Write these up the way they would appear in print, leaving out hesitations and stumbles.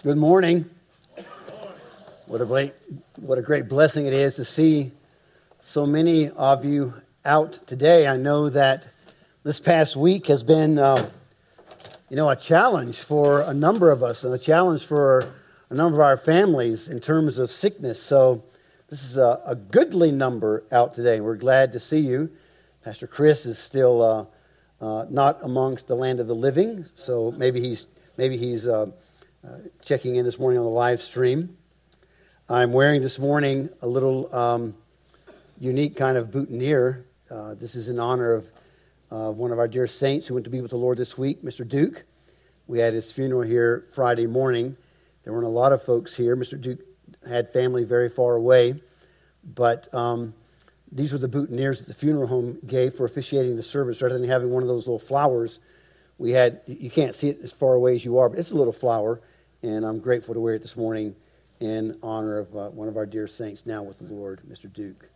Good morning. What a great blessing it is to see so many of you out today. I know that this past week has been, a challenge for a number of us and a challenge for a number of our families in terms of sickness. So this is a goodly number out today, and we're glad to see you. Pastor Chris is still not amongst the land of the living, so maybe he's checking in this morning on the live stream. I'm wearing this morning a little unique kind of boutonniere. This is in honor of one of our dear saints who went to be with the Lord this week, Mr. Duke. We had his funeral here Friday morning. There weren't a lot of folks here. Mr. Duke had family very far away, but these were the boutonnieres that the funeral home gave for officiating the service. Rather than having one of those little flowers, we had, you can't see it as far away as you are, but it's a little flower. And I'm grateful to wear it this morning in honor of one of our dear saints now with the Lord, Mr. Duke.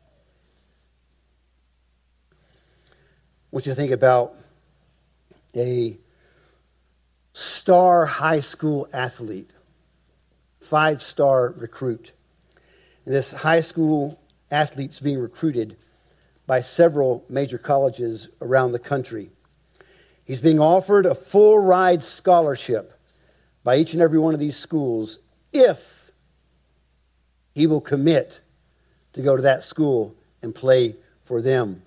I want you to think about a star high school athlete, 5-star recruit. And this high school athlete's being recruited by several major colleges around the country. He's being offered a full ride scholarship by each and every one of these schools if he will commit to go to that school and play for them.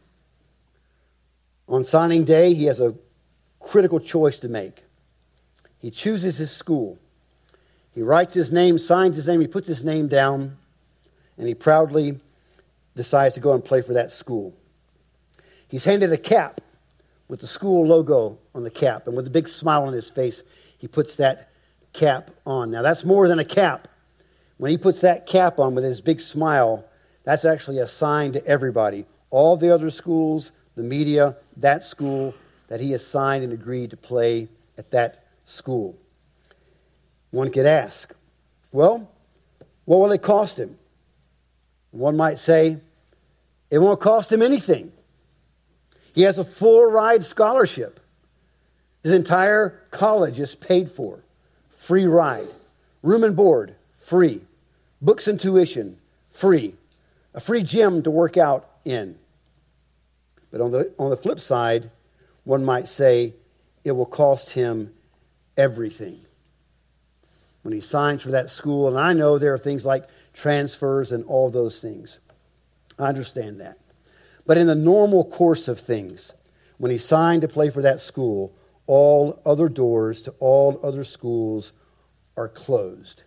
On signing day, he has a critical choice to make. He chooses his school. He writes his name, signs his name, he puts his name down, and he proudly decides to go and play for that school. He's handed a cap with the school logo on the cap, and with a big smile on his face, he puts that cap on. Now, that's more than a cap. When he puts that cap on with his big smile, that's actually a sign to everybody. All the other schools, the media, that school, that he has signed and agreed to play at that school. One could ask, well, what will it cost him? One might say, it won't cost him anything. He has a full ride scholarship. His entire college is paid for. Free ride. Room and board, free. Books and tuition, free. A free gym to work out in. But on the flip side, one might say it will cost him everything. When he signs for that school, and I know there are things like transfers and all those things. I understand that. But in the normal course of things, when he signed to play for that school, all other doors to all other schools are closed.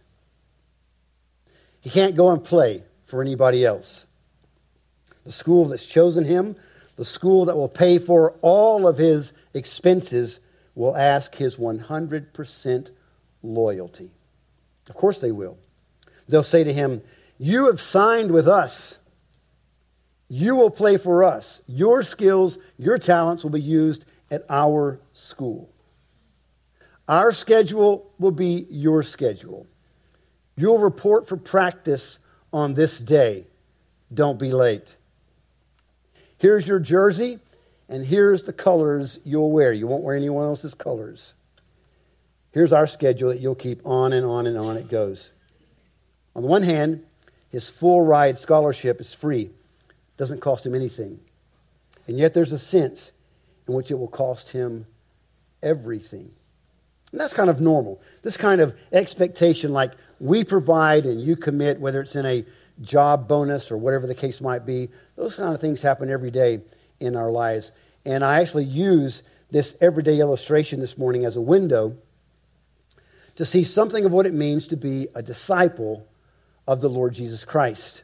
He can't go and play for anybody else. The school that's chosen him, the school that will pay for all of his expenses, will ask his 100% loyalty. Of course they will. They'll say to him, you have signed with us. You will play for us. Your skills, your talents will be used at our school. Our schedule will be your schedule. You'll report for practice on this day. Don't be late. Here's your jersey, and here's the colors you'll wear. You won't wear anyone else's colors. Here's our schedule that you'll keep on and on and on it goes. On the one hand, his full ride scholarship is free. Doesn't cost him anything. And yet there's a sense in which it will cost him everything. And that's kind of normal. This kind of expectation, like we provide and you commit, whether it's in a job bonus or whatever the case might be, those kind of things happen every day in our lives. And I actually use this everyday illustration this morning as a window to see something of what it means to be a disciple of the Lord Jesus Christ.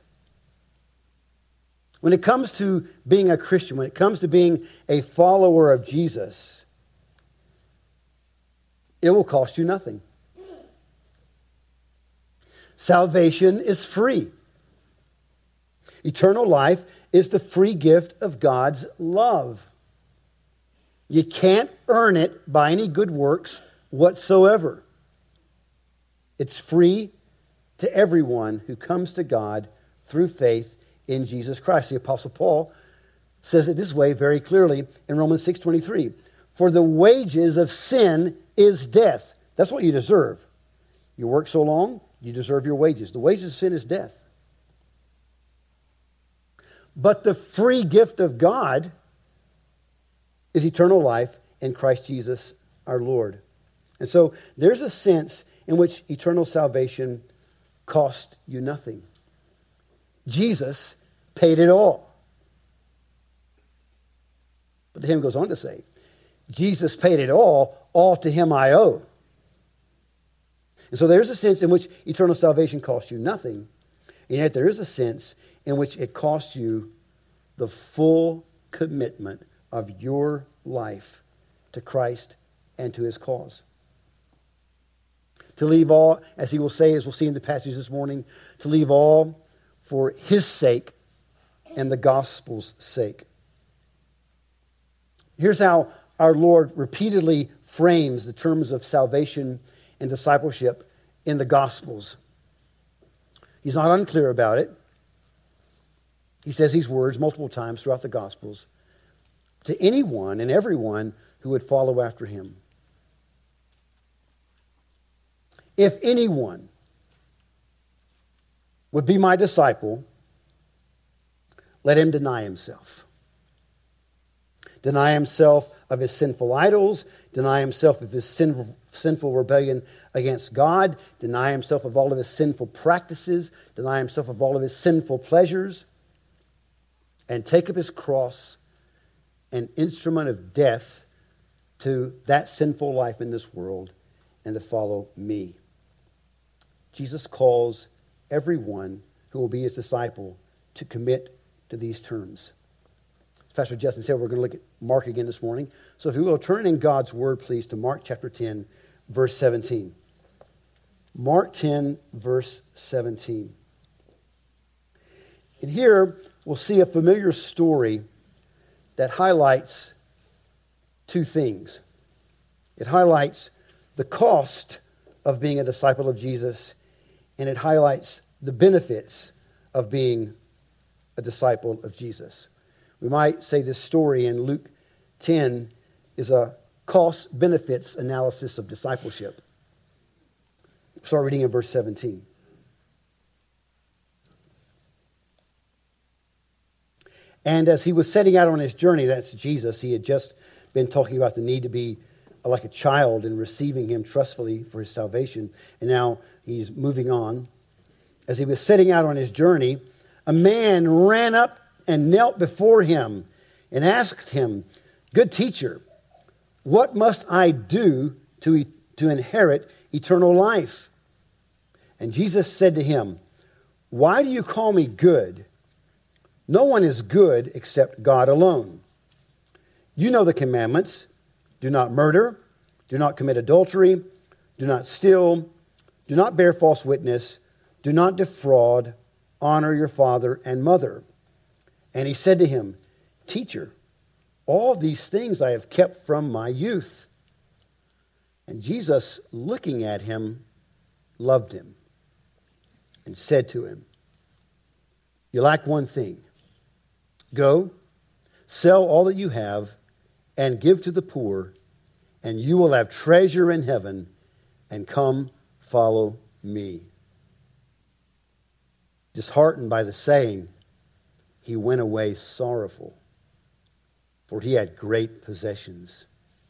When it comes to being a Christian, when it comes to being a follower of Jesus, it will cost you nothing. Salvation is free. Eternal life is the free gift of God's love. You can't earn it by any good works whatsoever. It's free to everyone who comes to God through faith in Jesus Christ. The Apostle Paul says it this way very clearly in Romans 6:23. For the wages of sin is death. That's what you deserve. You work so long, you deserve your wages. The wages of sin is death. But the free gift of God is eternal life in Christ Jesus our Lord. And so there's a sense in which eternal salvation cost you nothing. Jesus paid it all. But the hymn goes on to say, Jesus paid it all to him I owe. And so there's a sense in which eternal salvation costs you nothing, and yet there is a sense in which it costs you the full commitment of your life to Christ and to his cause. To leave all, as he will say, as we'll see in the passage this morning, to leave all for his sake and the gospel's sake. Here's how our Lord repeatedly frames the terms of salvation and discipleship in the Gospels. He's not unclear about it. He says these words multiple times throughout the Gospels. To anyone and everyone who would follow after him. If anyone would be my disciple, let him deny himself. Deny himself of his sinful idols, deny himself of his sinful rebellion against God, deny himself of all of his sinful practices, deny himself of all of his sinful pleasures, and take up his cross, an instrument of death to that sinful life in this world, and to follow me. Jesus calls everyone who will be his disciple to commit to these terms. Pastor Justin said we're going to look at Mark again this morning. So if you will, turn in God's word, please, to Mark chapter 10, verse 17. Mark 10, verse 17. And here we'll see a familiar story that highlights two things. It highlights the cost of being a disciple of Jesus, and it highlights the benefits of being a disciple of Jesus. We might say this story in Luke 10 is a cost-benefits analysis of discipleship. Start reading in verse 17. And as he was setting out on his journey, that's Jesus, he had just been talking about the need to be like a child and receiving him trustfully for his salvation. And now he's moving on. As he was setting out on his journey, a man ran up and knelt before him and asked him, "Good teacher, what must I do to inherit eternal life?" And Jesus said to him, "Why do you call me good? No one is good except God alone. You know the commandments. Do not murder. Do not commit adultery. Do not steal. Do not bear false witness. Do not defraud. Honor your father and mother." And he said to him, "Teacher, all these things I have kept from my youth." And Jesus, looking at him, loved him and said to him, "You lack one thing. Go, sell all that you have and give to the poor, and you will have treasure in heaven, and come follow me." Disheartened by the saying, he went away sorrowful, for he had great possessions.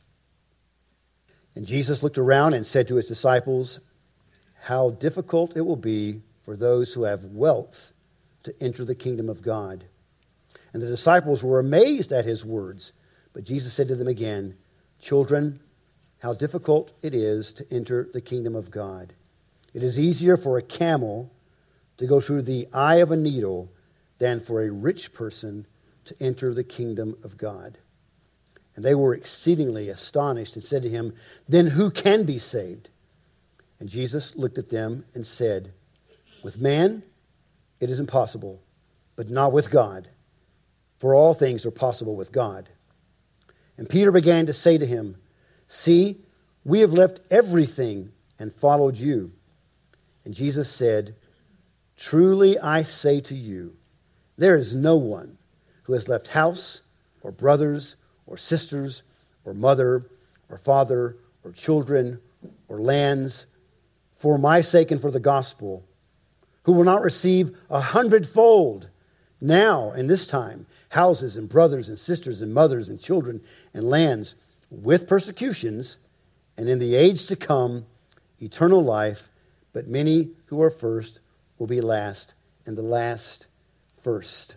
And Jesus looked around and said to his disciples, "How difficult it will be for those who have wealth to enter the kingdom of God." And the disciples were amazed at his words. But Jesus said to them again, "Children, how difficult it is to enter the kingdom of God. It is easier for a camel to go through the eye of a needle than for a rich person to enter the kingdom of God." And they were exceedingly astonished and said to him, "Then who can be saved?" And Jesus looked at them and said, "With man it is impossible, but not with God. For all things are possible with God." And Peter began to say to him, "See, we have left everything and followed you." And Jesus said, "Truly I say to you, there is no one who has left house or brothers or sisters or mother or father or children or lands for my sake and for the gospel, who will not receive 100-fold now in this time houses and brothers and sisters and mothers and children and lands with persecutions, and in the age to come eternal life. But many who are first will be last, and the last first.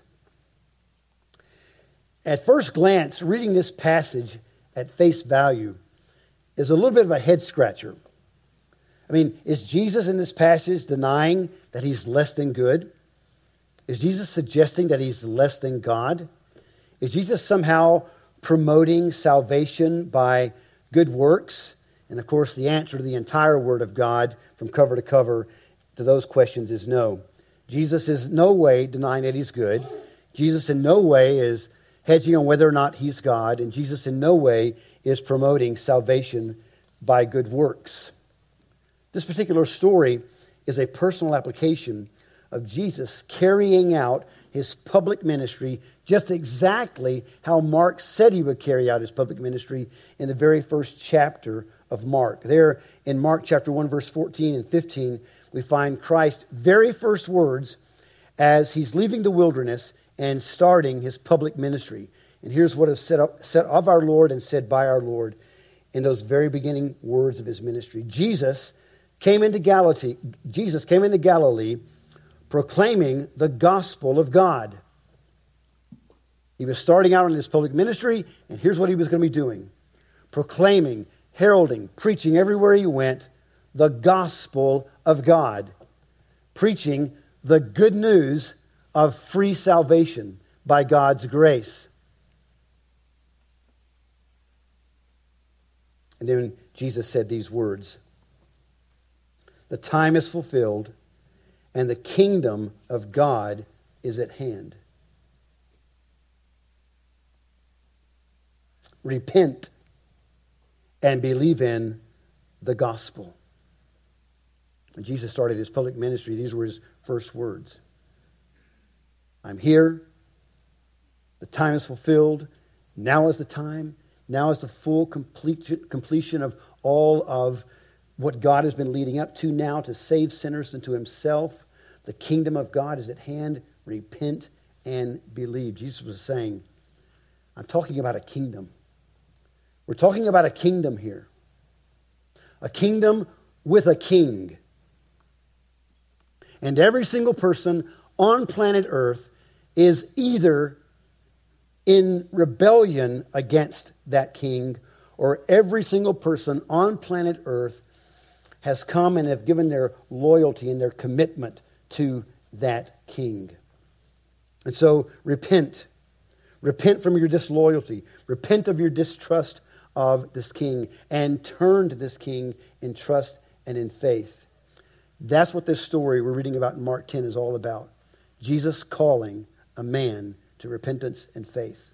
At first glance, reading this passage at face value is a little bit of a head scratcher. I mean, is Jesus in this passage denying that he's less than good? Is Jesus suggesting that he's less than God? Is Jesus somehow promoting salvation by good works? And of course, the answer to the entire Word of God from cover to cover to those questions is no. Jesus is no way denying that he's good. Jesus in no way is hedging on whether or not he's God. And Jesus in no way is promoting salvation by good works. This particular story is a personal application of Jesus carrying out his public ministry just exactly how Mark said he would carry out his public ministry in the very first chapter of Mark. There in Mark chapter 1, verse 14 and 15, we find Christ's very first words as he's leaving the wilderness and starting his public ministry. And here's what is said of our Lord and said by our Lord in those very beginning words of his ministry. Jesus came into Galilee proclaiming the gospel of God. He was starting out in his public ministry, and here's what he was going to be doing. Proclaiming, heralding, preaching everywhere he went, the gospel of God. Preaching the good news of free salvation by God's grace. And then Jesus said these words. The time is fulfilled, and the kingdom of God is at hand. Repent and believe in the gospel. When Jesus started his public ministry, these were his first words. I'm here. The time is fulfilled. Now is the time. Now is the full completion of all of what God has been leading up to now to save sinners unto himself. The kingdom of God is at hand. Repent and believe. Jesus was saying, I'm talking about a kingdom. We're talking about a kingdom here. A kingdom with a king. And every single person on planet Earth is either in rebellion against that king, or every single person on planet Earth has come and have given their loyalty and their commitment to that king. And so repent. Repent from your disloyalty. Repent of your distrust of this king and turn to this king in trust and in faith. That's what this story we're reading about in Mark 10 is all about. Jesus calling a man to repentance and faith.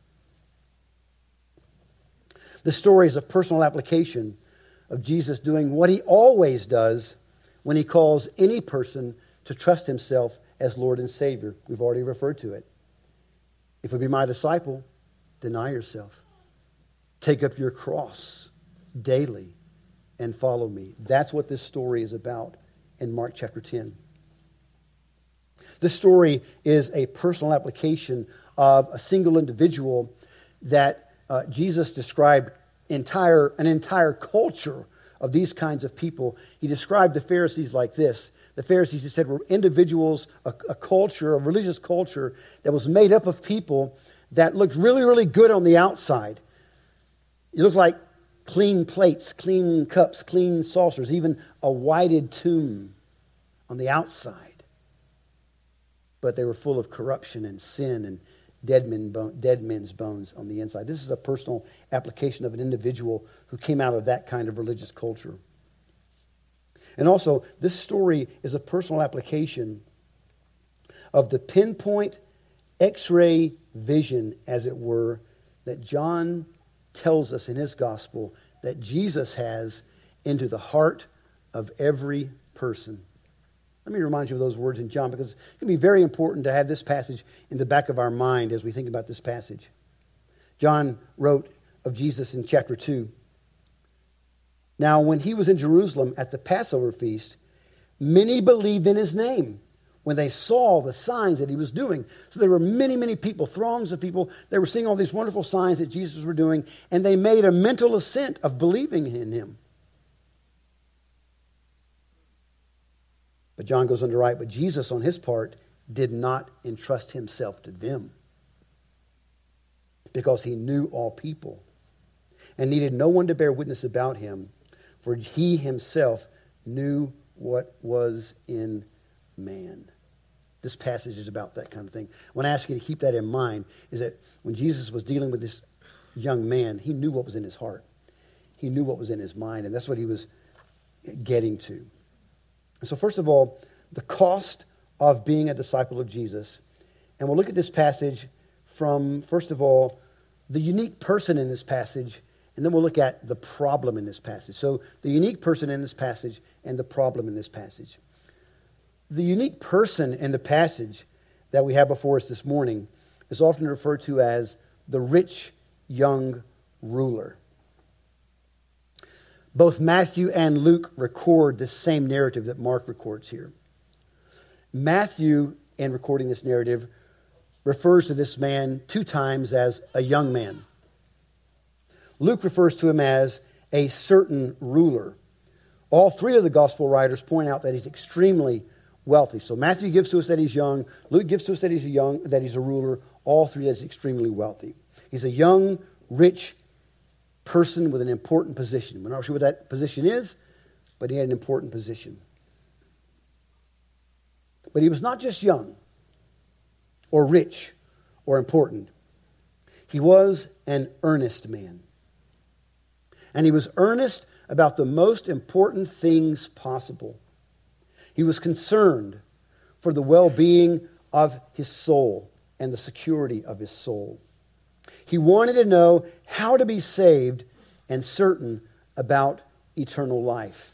This story is a personal application of Jesus doing what he always does when he calls any person to trust himself as Lord and Savior. We've already referred to it. If you be my disciple, deny yourself. Take up your cross daily and follow me. That's what this story is about in Mark chapter 10. This story is a personal application of a single individual that Jesus described an entire culture of these kinds of people. He described the Pharisees like this. The Pharisees, he said, were individuals, a culture, a religious culture that was made up of people that looked really, really good on the outside. It looked like clean plates, clean cups, clean saucers, even a whited tomb on the outside. But they were full of corruption and sin and dead men's bones on the inside. This is a personal application of an individual who came out of that kind of religious culture. And also, this story is a personal application of the pinpoint X-ray vision, as it were, that John tells us in his gospel that Jesus has into the heart of every person. Let me remind you of those words in John, because it can be very important to have this passage in the back of our mind as we think about this passage. John wrote of Jesus in chapter 2. Now, when he was in Jerusalem at the Passover feast, Many believed in his name when they saw the signs that he was doing. So there were many, many people, throngs of people. They were seeing all these wonderful signs that Jesus was doing, and they made a mental assent of believing in him. But John goes on to write, but Jesus on his part did not entrust himself to them because he knew all people and needed no one to bear witness about him, for he himself knew what was in man. This passage is about that kind of thing. I want to ask you to keep that in mind, is that when Jesus was dealing with this young man, he knew what was in his heart. He knew what was in his mind, and that's what he was getting to. And so first of all, the cost of being a disciple of Jesus. And we'll look at this passage from, first of all, the unique person in this passage, and then we'll look at the problem in this passage. So the unique person in this passage and the problem in this passage. The unique person in the passage that we have before us this morning is often referred to as the rich young ruler. Both Matthew and Luke record the same narrative that Mark records here. Matthew, in recording this narrative, refers to this man 2 times as a young man. Luke refers to him as a certain ruler. All 3 of the gospel writers point out that he's extremely wealthy. So Matthew gives to us that he's young. Luke gives to us that he's a ruler. All 3 that he's extremely wealthy. He's a young, rich person with an important position. We're not sure what that position is, but he had an important position. But he was not just young or rich or important. He was an earnest man. And he was earnest about the most important things possible. He was concerned for the well-being of his soul and the security of his soul. He wanted to know how to be saved and certain about eternal life.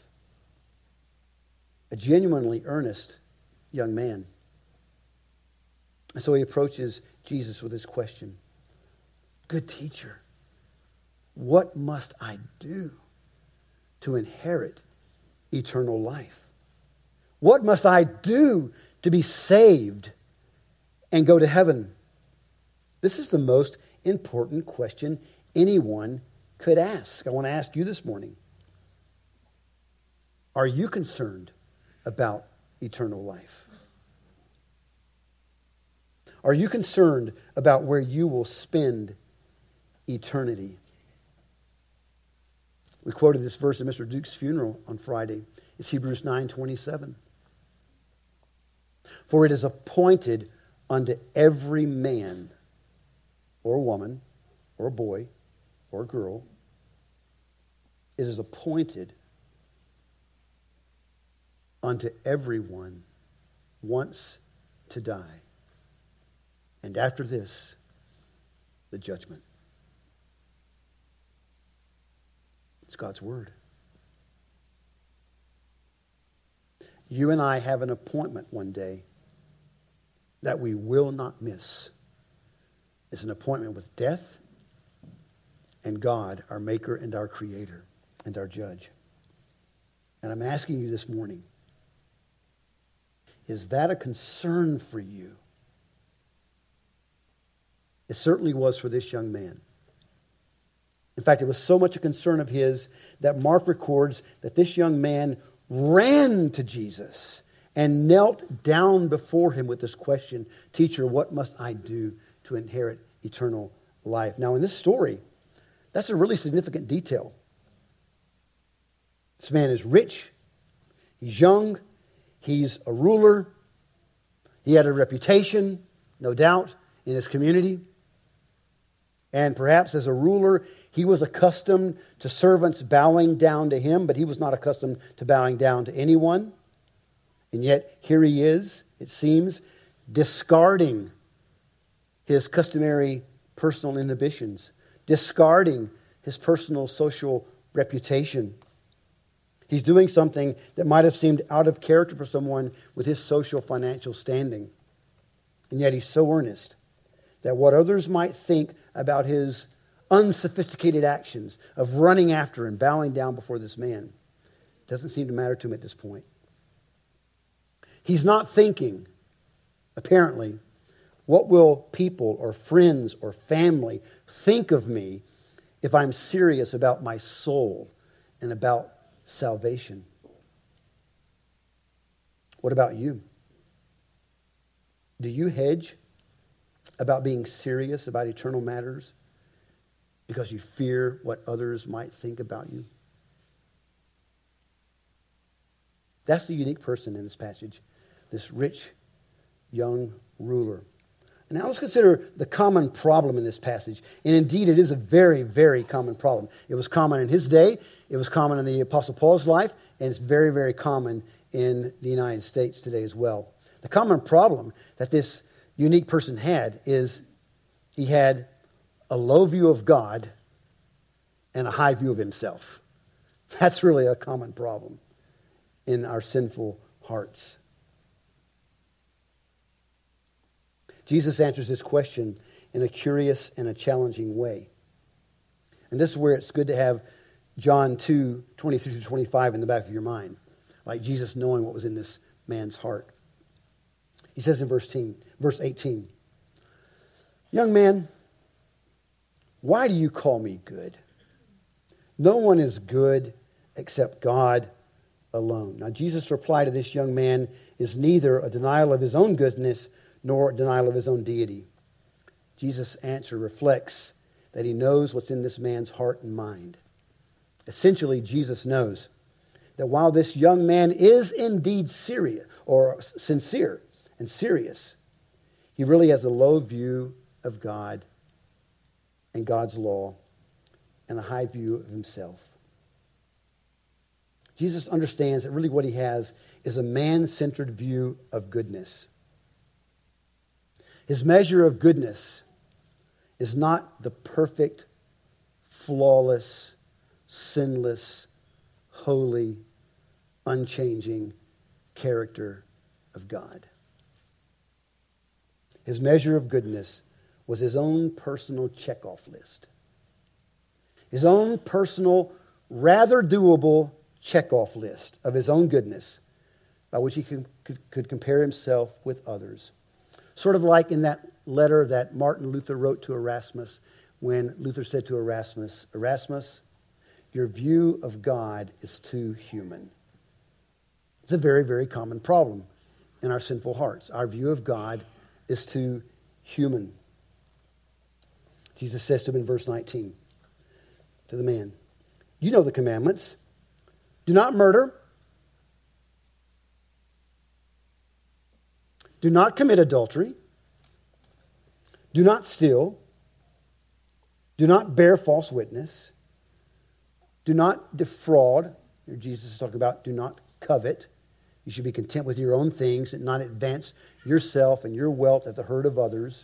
A genuinely earnest young man. And so he approaches Jesus with this question. Good teacher, what must I do to inherit eternal life? What must I do to be saved and go to heaven? This is the most important question anyone could ask. I want to ask you this morning. Are you concerned about eternal life? Are you concerned about where you will spend eternity? We quoted this verse at Mr. Duke's funeral on Friday. It's Hebrews 9:27. For it is appointed unto every man or woman or boy or girl, it is appointed unto everyone once to die. And after this, the judgment. It's God's word. You and I have an appointment one day that we will not miss. It's an appointment with death and God, our maker and our creator and our judge. And I'm asking you this morning, is that a concern for you? It certainly was for this young man. In fact, it was so much a concern of his that Mark records that this young man ran to Jesus and knelt down before him with this question, Teacher, what must I do to inherit eternal life? Now, in this story, that's a really significant detail. This man is rich. He's young. He's a ruler. He had a reputation, no doubt, in his community. And perhaps as a ruler, he was accustomed to servants bowing down to him, but he was not accustomed to bowing down to anyone. And yet, here he is, it seems, discarding his customary personal inhibitions, discarding his personal social reputation. He's doing something that might have seemed out of character for someone with his social financial standing. And yet he's so earnest that what others might think about his unsophisticated actions of running after and bowing down before this man doesn't seem to matter to him at this point. He's not thinking, apparently, what will people or friends or family think of me if I'm serious about my soul and about salvation? What about you? Do you hedge about being serious about eternal matters because you fear what others might think about you? That's the unique person in this passage, this rich young ruler. And now let's consider the common problem in this passage. And indeed, it is a very, very common problem. It was common in his day. It was common in the Apostle Paul's life. And it's very, very common in the United States today as well. The common problem that this unique person had is he had a low view of God and a high view of himself. That's really a common problem in our sinful hearts. Jesus answers this question in a curious and a challenging way. And this is where it's good to have John 2, 23 to 25 in the back of your mind, like Jesus knowing what was in this man's heart. He says in verse 18, "Young man, why do you call me good? No one is good except God alone." Now, Jesus' reply to this young man is neither a denial of his own goodness nor a denial of his own deity. Jesus' answer reflects that he knows what's in this man's heart and mind. Essentially, Jesus knows that while this young man is indeed serious or sincere and serious, he really has a low view of God and God's law and a high view of himself. Jesus understands that really what he has is a man-centered view of goodness. His measure of goodness is not the perfect, flawless, sinless, holy, unchanging character of God. His measure of goodness was his own personal checkoff list. His own personal, rather doable checkoff list of his own goodness by which he could compare himself with others. Sort of like in that letter that Martin Luther wrote to Erasmus when Luther said to Erasmus, "Erasmus, your view of God is too human." It's a very, very common problem in our sinful hearts. Our view of God is too human. Jesus says to him in verse 19, to the man, "You know the commandments. Do not murder. Do not commit adultery. Do not steal. Do not bear false witness. Do not defraud." Here Jesus is talking about do not covet. You should be content with your own things and not advance yourself and your wealth at the hurt of others.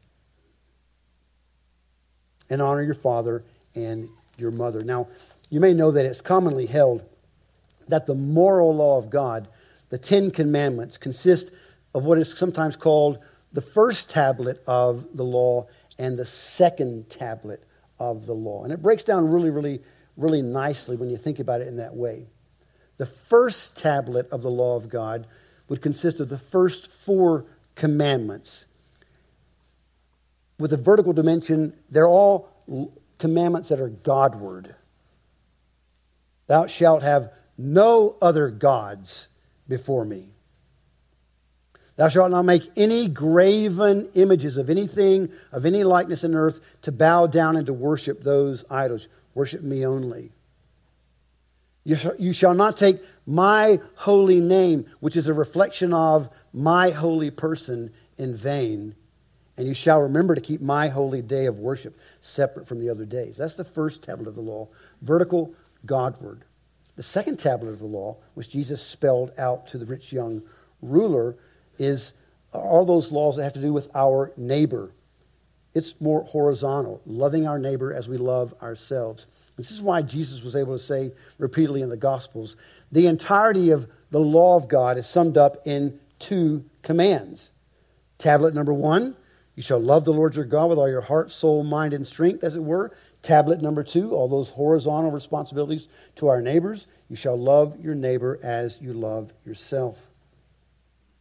And honor your father and your mother. Now, you may know that it's commonly held that the moral law of God, the Ten Commandments, consist of what is sometimes called the first tablet of the law and the second tablet of the law. And it breaks down really, really, really nicely when you think about it in that way. The first tablet of the law of God would consist of the first 4 commandments. With a vertical dimension, they're all commandments that are Godward. "Thou shalt have no other gods before me. Thou shalt not make any graven images of anything, of any likeness in earth, to bow down and to worship those idols. Worship me only. You shall not take my holy name, which is a reflection of my holy person, in vain. And you shall remember to keep my holy day of worship separate from the other days." That's the first tablet of the law, vertical, Godward. The second tablet of the law, which Jesus spelled out to the rich young ruler, is all those laws that have to do with our neighbor. It's more horizontal, loving our neighbor as we love ourselves. This is why Jesus was able to say repeatedly in the Gospels, the entirety of the law of God is summed up in 2 commands. Tablet number 1, you shall love the Lord your God with all your heart, soul, mind, and strength, as it were. Tablet number 2, all those horizontal responsibilities to our neighbors. You shall love your neighbor as you love yourself.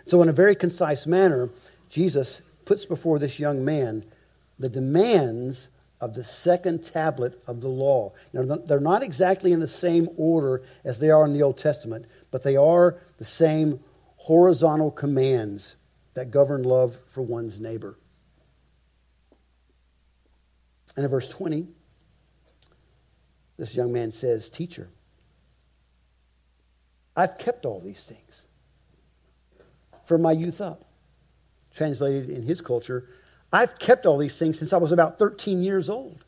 So in a very concise manner, Jesus puts before this young man the demands of the second tablet of the law. Now, they're not exactly in the same order as they are in the Old Testament, but they are the same horizontal commands that govern love for one's neighbor. And in verse 20, this young man says, "Teacher, I've kept all these things from my youth up." Translated in his culture, I've kept all these things since I was about 13 years old.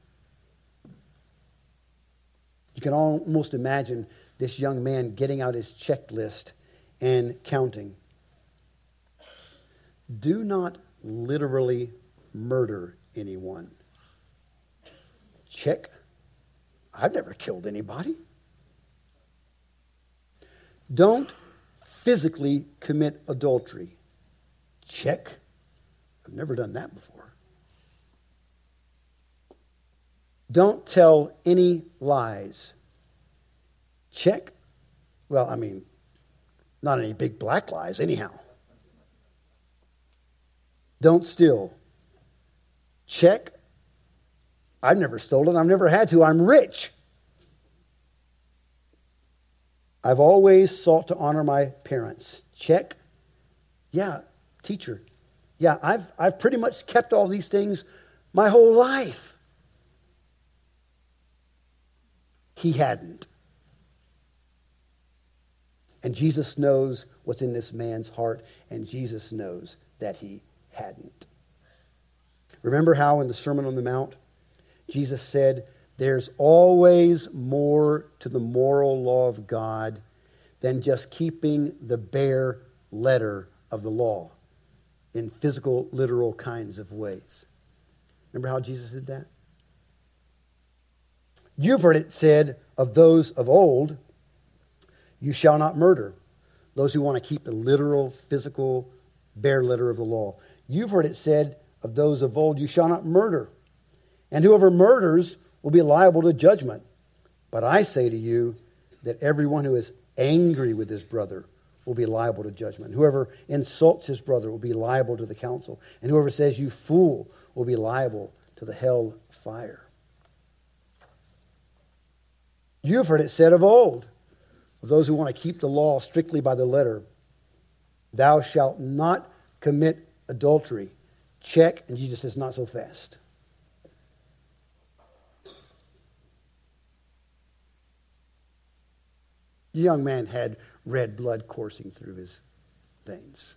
You can almost imagine this young man getting out his checklist and counting. Do not literally murder anyone. Check. I've never killed anybody. Don't physically commit adultery. Check. I've never done that before. Don't tell any lies. Check. Well, I mean, not any big black lies anyhow. Don't steal. Check. I've never stolen. I've never had to. I'm rich. I've always sought to honor my parents. Check. Yeah, teacher. Yeah, I've pretty much kept all these things my whole life. He hadn't. And Jesus knows what's in this man's heart, and Jesus knows that he hadn't. Remember how in the Sermon on the Mount, Jesus said, there's always more to the moral law of God than just keeping the bare letter of the law in physical, literal kinds of ways. Remember how Jesus did that? You've heard it said of those of old, you shall not murder. Those who want to keep the literal, physical, bare letter of the law. You've heard it said of those of old, you shall not murder. And whoever murders will be liable to judgment. But I say to you that everyone who is angry with his brother will be liable to judgment. Whoever insults his brother will be liable to the council. And whoever says, you fool, will be liable to the hell fire. You've heard it said of old, of those who want to keep the law strictly by the letter, thou shalt not commit adultery. Check, and Jesus says, not so fast. The young man had red blood coursing through his veins.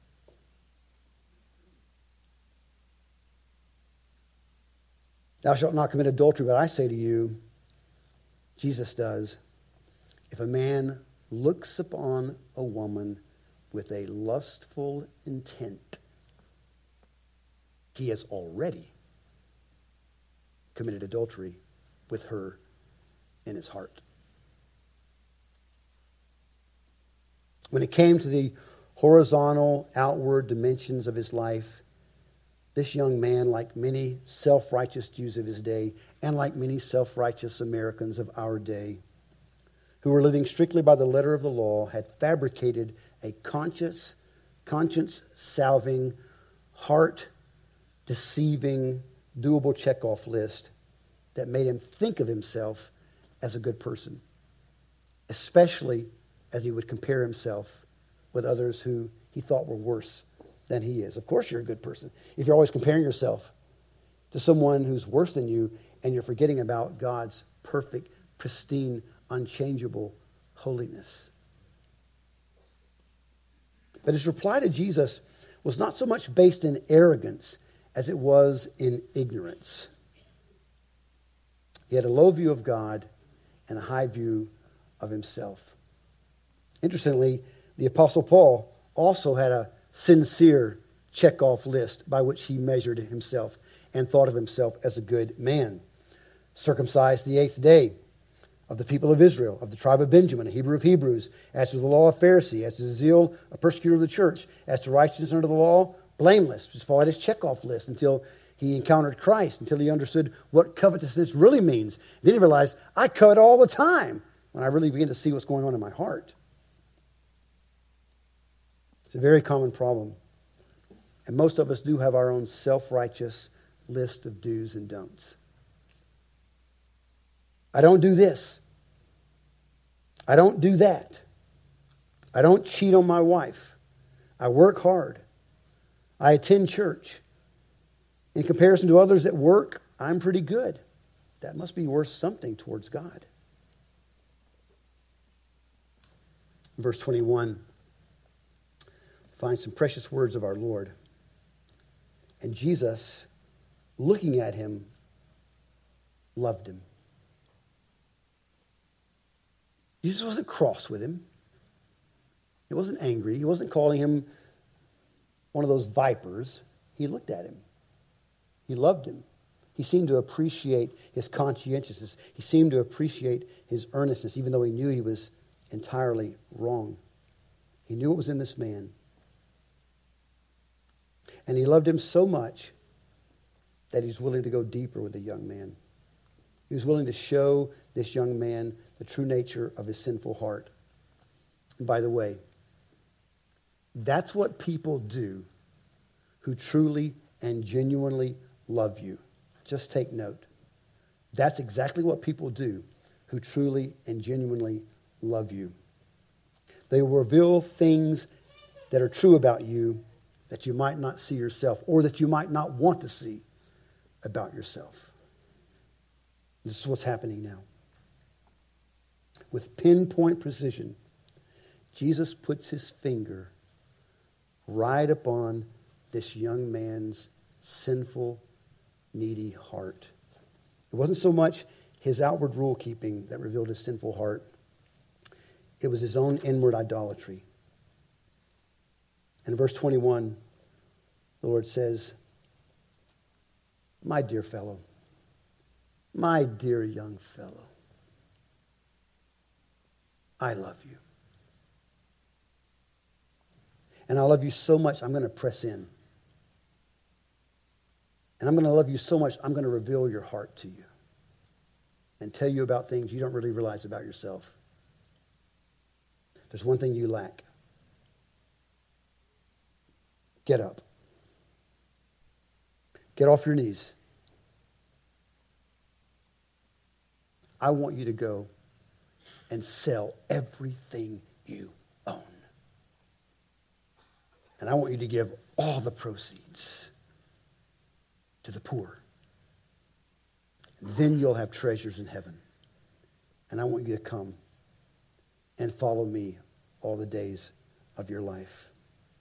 Thou shalt not commit adultery, but I say to you, Jesus does, if a man looks upon a woman with a lustful intent, he has already committed adultery with her in his heart. When it came to the horizontal, outward dimensions of his life, this young man, like many self-righteous Jews of his day, and like many self-righteous Americans of our day, who were living strictly by the letter of the law, had fabricated a conscience-salving, heart-deceiving, doable checkoff list that made him think of himself as a good person, especially as he would compare himself with others who he thought were worse than he is. Of course you're a good person. If you're always comparing yourself to someone who's worse than you and you're forgetting about God's perfect, pristine, unchangeable holiness. But his reply to Jesus was not so much based in arrogance as it was in ignorance. He had a low view of God and a high view of himself. Interestingly, the Apostle Paul also had a sincere check-off list by which he measured himself and thought of himself as a good man. Circumcised the 8th day, of the people of Israel, of the tribe of Benjamin, a Hebrew of Hebrews, as to the law of Pharisee, as to the zeal, a persecutor of the church, as to righteousness under the law, blameless. Just followed his checkoff list until he encountered Christ, until he understood what covetousness really means. Then he realized, I covet all the time, when I really began to see what's going on in my heart. It's a very common problem. And most of us do have our own self-righteous list of do's and don'ts. I don't do this. I don't do that. I don't cheat on my wife. I work hard. I attend church. In comparison to others at work, I'm pretty good. That must be worth something towards God. Verse 21, find some precious words of our Lord. And Jesus, looking at him, loved him. Jesus wasn't cross with him. He wasn't angry. He wasn't calling him one of those vipers. He looked at him. He loved him. He seemed to appreciate his conscientiousness. He seemed to appreciate his earnestness, even though he knew he was entirely wrong. He knew what was in this man. And he loved him so much that he was willing to go deeper with the young man. He was willing to show this young man the true nature of his sinful heart. And by the way, that's what people do who truly and genuinely love you. Just take note. That's exactly what people do who truly and genuinely love you. They will reveal things that are true about you that you might not see yourself, or that you might not want to see about yourself. This is what's happening now. With pinpoint precision, Jesus puts his finger right upon this young man's sinful, needy heart. It wasn't so much his outward rule keeping that revealed his sinful heart. It was his own inward idolatry. In verse 21, the Lord says, my dear fellow, my dear young fellow, I love you. And I love you so much, I'm going to press in. And I'm going to love you so much, I'm going to reveal your heart to you and tell you about things you don't really realize about yourself. There's one thing you lack. Get up. Get off your knees. I want you to go and sell everything you own. And I want you to give all the proceeds to the poor. Then you'll have treasures in heaven. And I want you to come and follow me all the days of your life.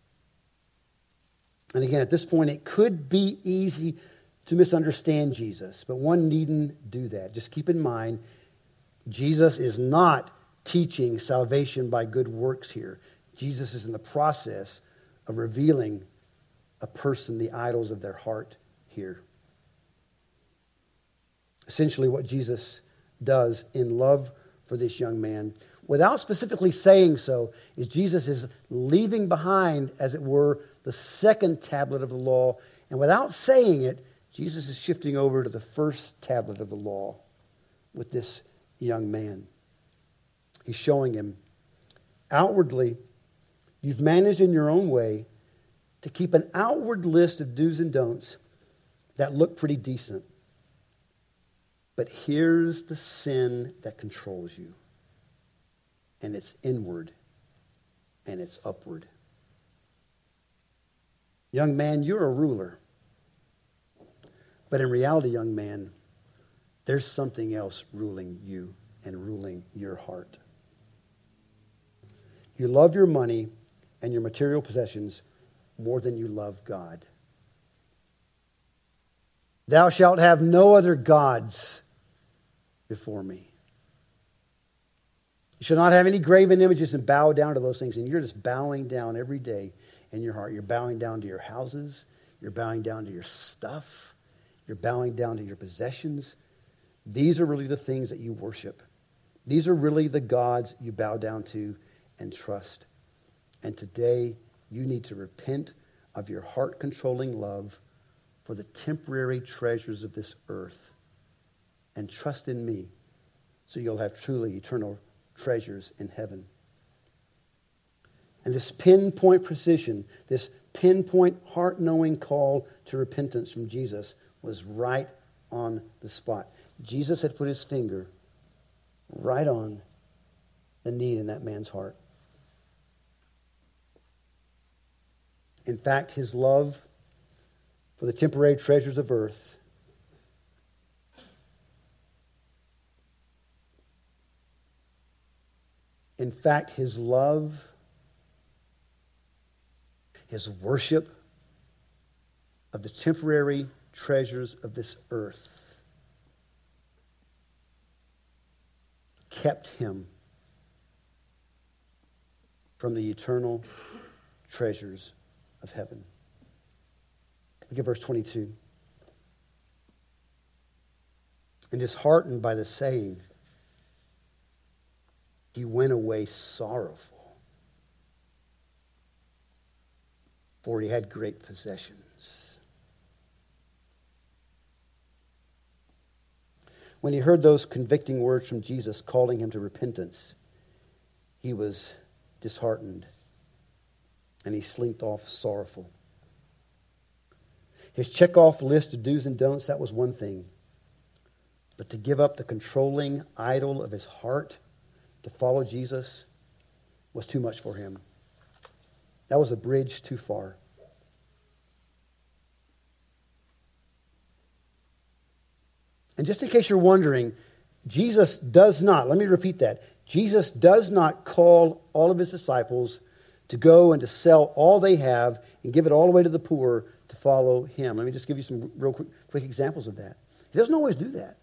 And again, at this point, it could be easy to misunderstand Jesus, but one needn't do that. Just keep in mind, Jesus is not teaching salvation by good works here. Jesus is in the process of revealing a person the idols of their heart here. Essentially, what Jesus does in love for this young man, without specifically saying so, is Jesus is leaving behind, as it were, the second tablet of the law. And without saying it, Jesus is shifting over to the first tablet of the law with this young man. He's showing him, outwardly, you've managed in your own way to keep an outward list of do's and don'ts that look pretty decent. But here's the sin that controls you. And it's inward and it's upward. Young man, you're a ruler. But in reality, young man, there's something else ruling you and ruling your heart. You love your money and your material possessions more than you love God. Thou shalt have no other gods before me. You shall not have any graven images and bow down to those things. And you're just bowing down every day in your heart. You're bowing down to your houses. You're bowing down to your stuff. You're bowing down to your possessions. These are really the things that you worship. These are really the gods you bow down to and trust. And today, you need to repent of your heart-controlling love for the temporary treasures of this earth and trust in me so you'll have truly eternal treasures in heaven. And this pinpoint precision, this pinpoint heart-knowing call to repentance from Jesus was right on the spot. Jesus had put his finger right on the need in that man's heart. In fact, his love for the temporary treasures of earth his love, his worship of the temporary treasures of this earth kept him from the eternal treasures of heaven. Look at verse 22. And disheartened by the saying, he went away sorrowful, for he had great possessions. When he heard those convicting words from Jesus calling him to repentance, he was disheartened and he slinked off sorrowful. His check-off list of do's and don'ts, that was one thing. But to give up the controlling idol of his heart to follow Jesus was too much for him. That was a bridge too far. And just in case you're wondering, Jesus does not, let me repeat that, Jesus does not call all of his disciples to go and to sell all they have and give it all away to the poor to follow him. Let me just give you some real quick examples of that. He doesn't always do that.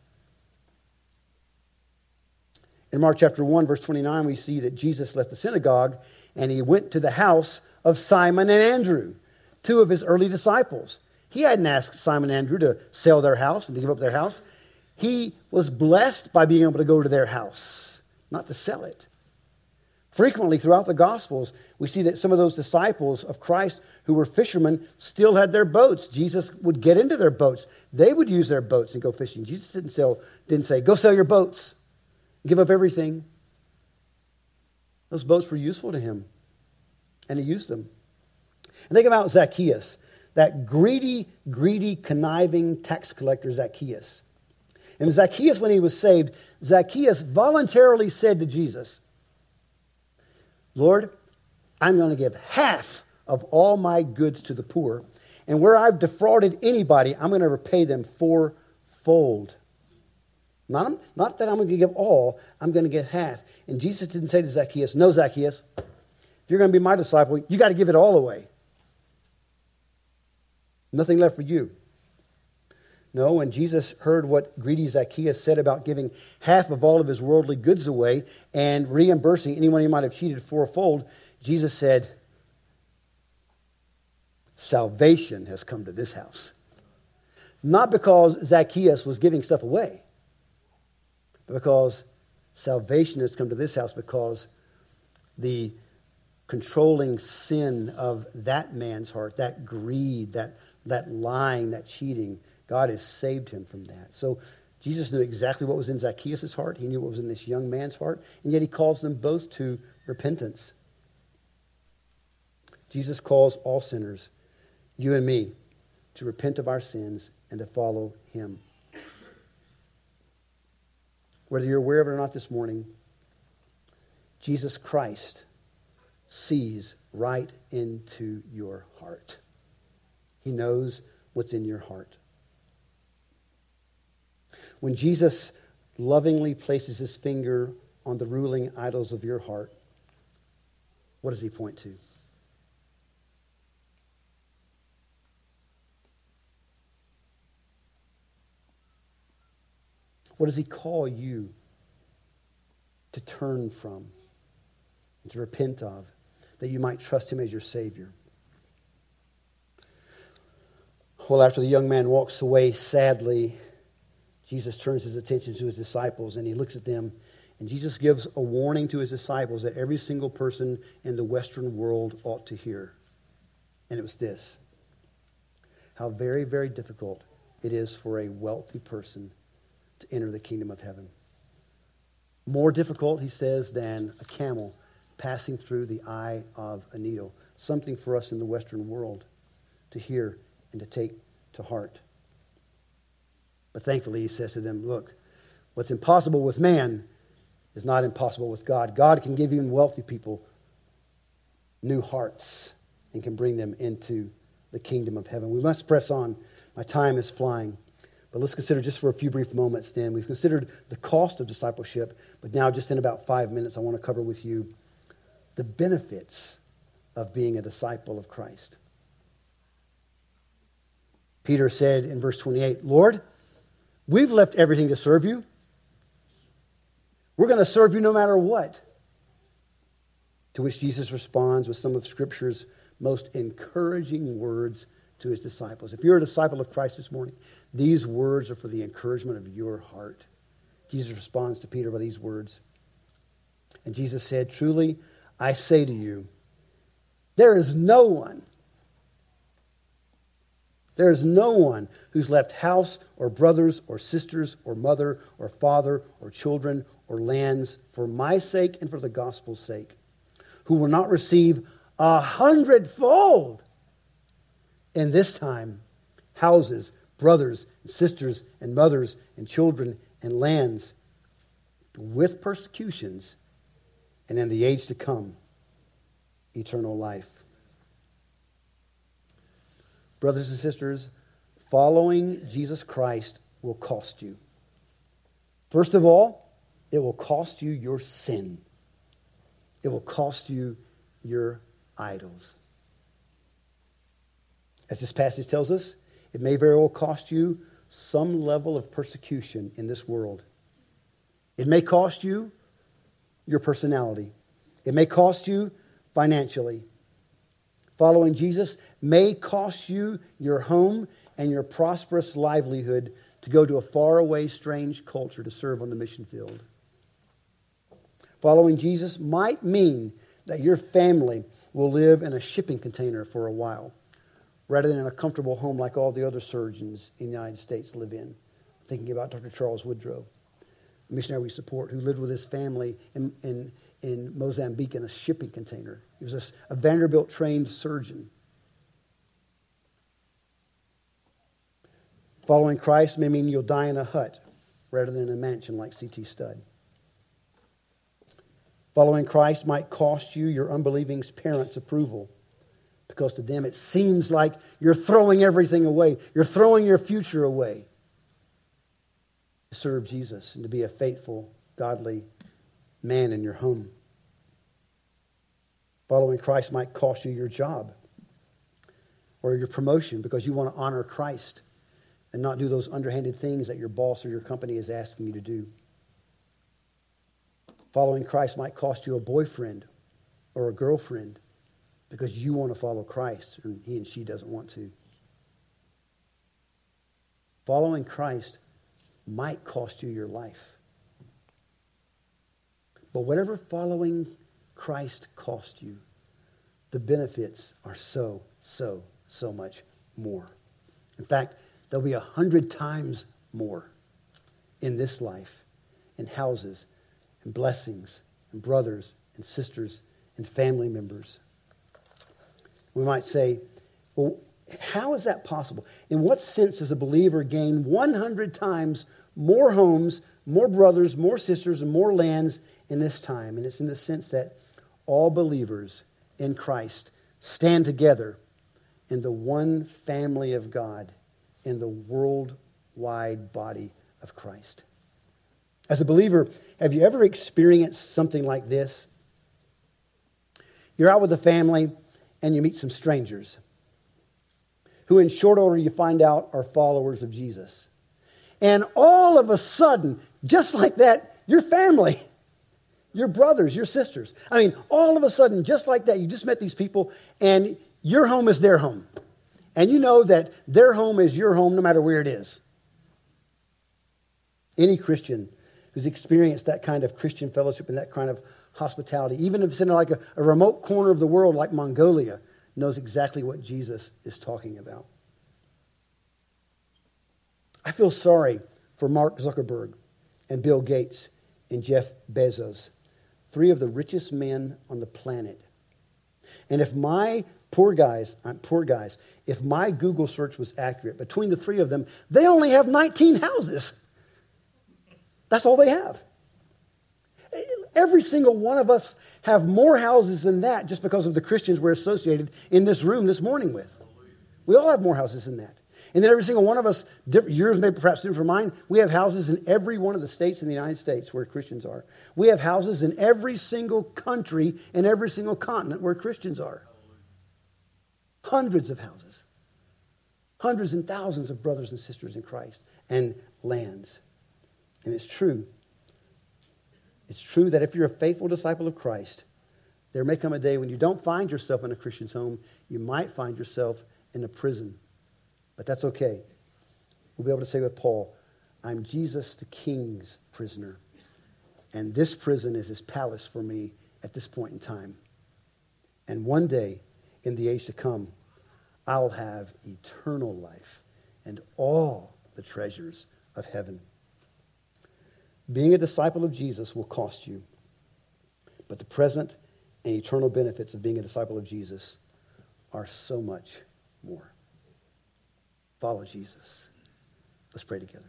In Mark chapter 1, verse 29, we see that Jesus left the synagogue and he went to the house of Simon and Andrew, two of his early disciples. He hadn't asked Simon and Andrew to sell their house and to give up their house. He was blessed by being able to go to their house, not to sell it. Frequently throughout the Gospels, we see that some of those disciples of Christ who were fishermen still had their boats. Jesus would get into their boats. They would use their boats and go fishing. Jesus didn't say, go sell your boats. Give up everything. Those boats were useful to him, and he used them. And think about Zacchaeus, that greedy, conniving tax collector Zacchaeus. And Zacchaeus, when he was saved, Zacchaeus voluntarily said to Jesus, Lord, I'm going to give half of all my goods to the poor, and where I've defrauded anybody, I'm going to repay them fourfold. Not that I'm going to give all, I'm going to give half. And Jesus didn't say to Zacchaeus, no, Zacchaeus, if you're going to be my disciple, you got to give it all away. Nothing left for you. No, when Jesus heard what greedy Zacchaeus said about giving half of all of his worldly goods away and reimbursing anyone he might have cheated fourfold, Jesus said, salvation has come to this house. Not because Zacchaeus was giving stuff away, but because salvation has come to this house because the controlling sin of that man's heart, that greed, that lying, that cheating, God has saved him from that. So Jesus knew exactly what was in Zacchaeus' heart. He knew what was in this young man's heart. And yet he calls them both to repentance. Jesus calls all sinners, you and me, to repent of our sins and to follow him. Whether you're aware of it or not this morning, Jesus Christ sees right into your heart. He knows what's in your heart. When Jesus lovingly places his finger on the ruling idols of your heart, what does he point to? What does he call you to turn from and to repent of, that you might trust him as your Savior? Well, after the young man walks away sadly, Jesus turns his attention to his disciples and he looks at them, and Jesus gives a warning to his disciples that every single person in the Western world ought to hear. And it was this: how very, very difficult it is for a wealthy person to enter the kingdom of heaven. More difficult, he says, than a camel passing through the eye of a needle. Something for us in the Western world to hear and to take to heart. But thankfully, he says to them, look, what's impossible with man is not impossible with God. God can give even wealthy people new hearts and can bring them into the kingdom of heaven. We must press on. My time is flying. But let's consider just for a few brief moments then. We've considered the cost of discipleship, but now just in about 5 minutes, I want to cover with you the benefits of being a disciple of Christ. Peter said in verse 28, Lord, we've left everything to serve you. We're going to serve you no matter what. To which Jesus responds with some of Scripture's most encouraging words to his disciples. If you're a disciple of Christ this morning, these words are for the encouragement of your heart. Jesus responds to Peter by these words. And Jesus said, truly, I say to you, there is no one who's left house or brothers or sisters or mother or father or children or lands for my sake and for the gospel's sake, who will not receive 100-fold in this time houses, brothers and sisters and mothers and children and lands with persecutions, and in the age to come, eternal life. Brothers and sisters, following Jesus Christ will cost you. First of all, it will cost you your sin. It will cost you your idols. As this passage tells us, it may very well cost you some level of persecution in this world. It may cost you your personality. It may cost you financially. Following Jesus may cost you your home and your prosperous livelihood to go to a faraway, strange culture to serve on the mission field. Following Jesus might mean that your family will live in a shipping container for a while, rather than in a comfortable home like all the other surgeons in the United States live in. Thinking about Dr. Charles Woodrow, a missionary we support, who lived with his family in Mozambique in a shipping container. He was a Vanderbilt-trained surgeon. Following Christ may mean you'll die in a hut rather than in a mansion like C.T. Studd. Following Christ might cost you your unbelieving parents' approval, because to them it seems like you're throwing everything away. You're throwing your future away to serve Jesus and to be a faithful, godly man in your home. Following Christ might cost you your job or your promotion because you want to honor Christ and not do those underhanded things that your boss or your company is asking you to do. Following Christ might cost you a boyfriend or a girlfriend because you want to follow Christ and he and she doesn't want to. Following Christ might cost you your life. But whatever following Christ cost you, the benefits are so much more. In fact, there'll be 100 times more in this life, in houses and blessings and brothers and sisters and family members. We might say, well, how is that possible? In what sense does a believer gain 100 times more homes, more brothers, more sisters, and more lands in this time? And it's in the sense that all believers in Christ stand together in the one family of God, in the worldwide body of Christ. As a believer, have you ever experienced something like this? You're out with a family and you meet some strangers who in short order you find out are followers of Jesus. And all of a sudden, just like that, your family, your brothers, your sisters, I mean, all of a sudden, just like that, you just met these people and your home is their home. And you know that their home is your home no matter where it is. Any Christian who's experienced that kind of Christian fellowship and that kind of hospitality, even if it's in like a remote corner of the world like Mongolia, knows exactly what Jesus is talking about. I feel sorry for Mark Zuckerberg and Bill Gates and Jeff Bezos, three of the richest men on the planet. And if my if my Google search was accurate, between the three of them, they only have 19 houses. That's all they have. Every single one of us have more houses than that just because of the Christians we're associated in this room this morning with. We all have more houses than that. And then every single one of us, yours may perhaps different from mine, we have houses in every one of the states in the United States where Christians are. We have houses in every single country and every single continent where Christians are. Hundreds of houses. Hundreds and thousands of brothers and sisters in Christ and lands. And it's true. It's true that if you're a faithful disciple of Christ, there may come a day when you don't find yourself in a Christian's home. You might find yourself in a prison. But that's okay. We'll be able to say with Paul, I'm Jesus the King's prisoner. And this prison is his palace for me at this point in time. And one day, in the age to come, I'll have eternal life and all the treasures of heaven. Being a disciple of Jesus will cost you. But the present and eternal benefits of being a disciple of Jesus are so much more. Follow Jesus. Let's pray together.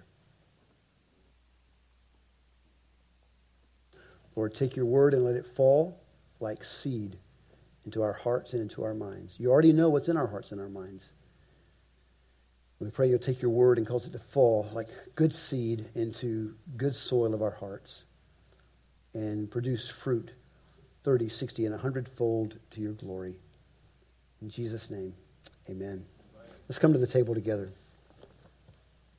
Lord, take your word and let it fall like seed into our hearts and into our minds. You already know what's in our hearts and our minds. We pray you'll take your word and cause it to fall like good seed into good soil of our hearts and produce fruit 30, 60, and 100-fold to your glory. In Jesus' name, amen. Let's come to the table together.